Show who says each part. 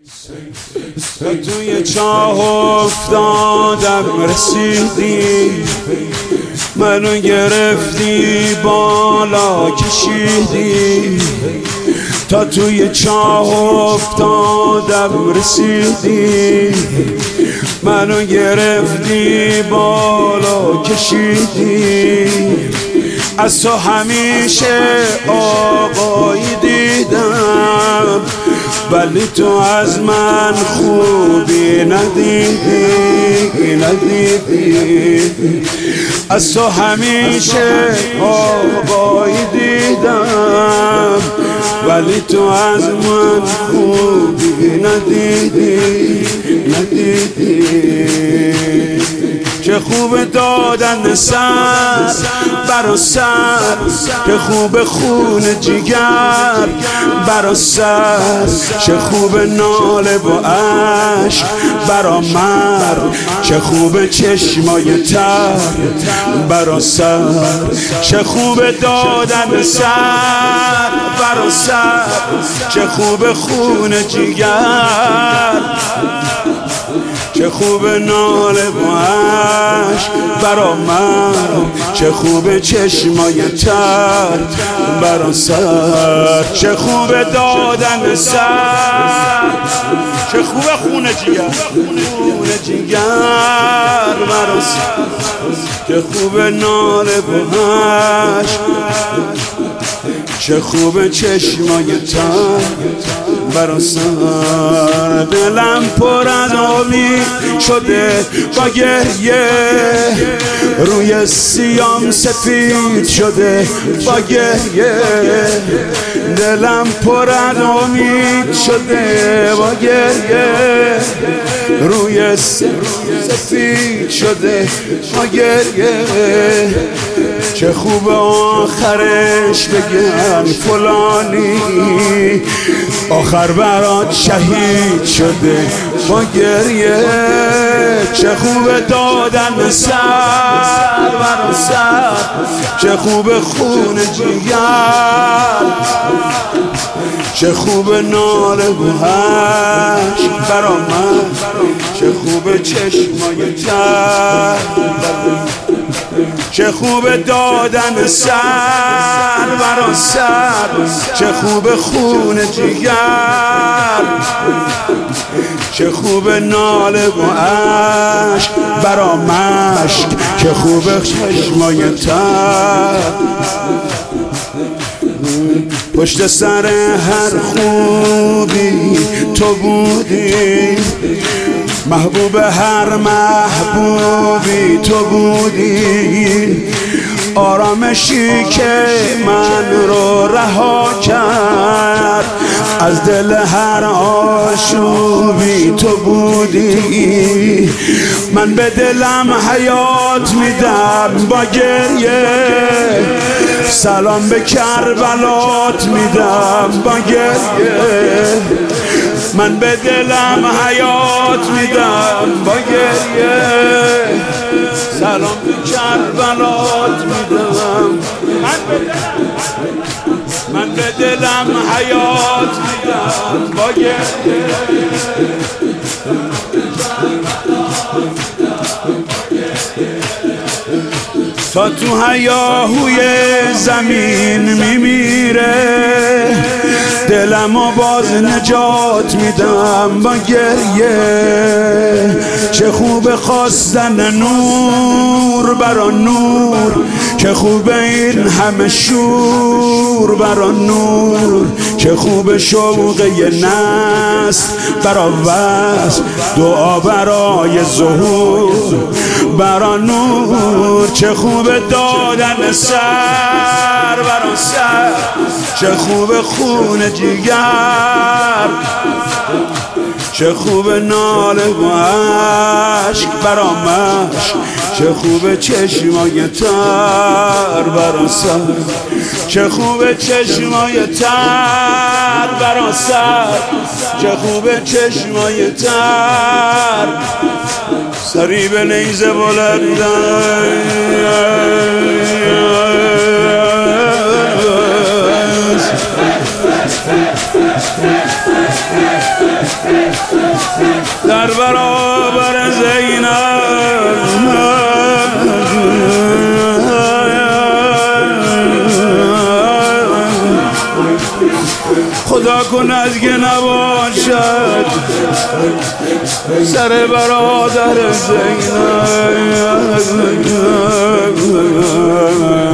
Speaker 1: توی چاه افتادم رسیدی، منو گرفتی بالا کشیدی. تا توی چاه افتادم رسیدی، منو گرفتی بالا کشیدی. از تو همیشه آقایی دیدم، ولی تو از من خوبی ندیدی. از تو همیشه آقایی دیدم، ولی تو از من خوبی ندیدی. چه خوب دادن سر برا سر، چه خوب خون جگر برا سر، چه خوب ناله و عشق برا مرد، چه خوب چشمای تر برا سر. چه خوب دادن سر برا سر، چه خوب خون جگر، چه خوب ناله و عشق برا من، چه خوب چشمای تر برا سر. چه خوب دادن سر، چه خوب خون جگر برا سر، چه خوب ناله و عشق، چه خوب چشمای تر برا سر. دلم پر از امید شده با گریه، روی سیام سفید شده با گریه. دلم پر از امید شده با گریه، روی سفید شده با گریه. چه خوب آخرش بگن فلانی آخر برات شهید شده با گریه. چه خوب دادن سر برا سر، چه خوب خون جگر، چه خوب ناله و عشق برا من، چه خوب چشمای تر، چه خوب دادن سر برا سر، چه خوب خون جگر، چه خوب ناله و عشق برا مشک، چه خوب چشمای تر. پشت سر هر خوبی تو بودی، محبوب هر محبوبی تو بودی. آرامشی که من رو رها کرد، از دل هر آشوبی تو بودی. من به دلم حیات میدم با گریه، سلام به کربلات میدم با گریه. من به دلم حیات میدم با گریه، سلام به کربلات میدم. من به دلم حیات میدم با گریه. تا تو هیاهوی زمین میمیره، دلمو باز نجات میدم با گریه. چه خوب خواستن نور برا نور، چه خوب این همه شور برا نور، چه خوب شوق نسل برا وصل، دعا برای ظهور برا نور. چه خوب دادن سر برا سر، چه خوب خون جگر، چه خوب ناله و عشق برا مشک، چه خوب چشمای تر برا سر، چه خوب چشمای تر برا سر، چه خوب چشمای تر. سری به نیزه بلندن در برابر زینب خدا کن از که نباشد سر برادر زینب